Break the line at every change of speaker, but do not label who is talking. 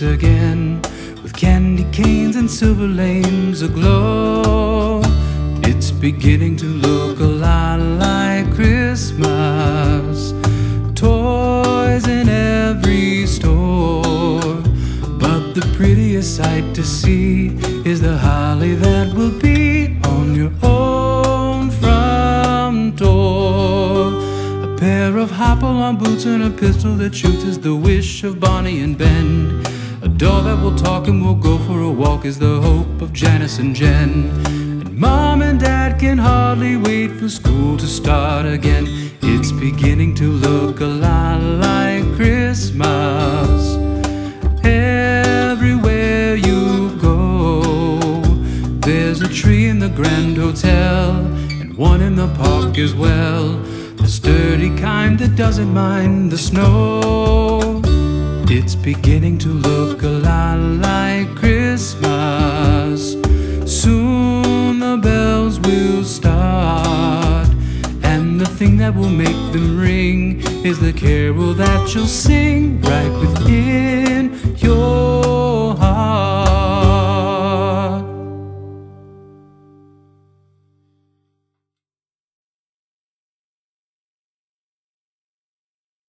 streets again, with candy canes and silver lanes aglow. It's beginning to look a lot like Christmas. Toys in every store, but the prettiest sight to see is the holly that will be on your own front door. A pair of hop-along boots and a pistol that shoots is the wish of Bonnie and Ben. A dog that will talk and will go for a walk is the hope of Janice and Jen. And Mom and Dad can hardly wait for school to start again. It's beginning to look a lot like Christmas. Everywhere you go, there's a tree in the Grand Hotel, and one in the park as well. The sturdy kind that doesn't mind the snow. It's beginning to look a lot like Christmas. Soon the bells will start, and the thing that will make them ring is the carol that you'll sing right within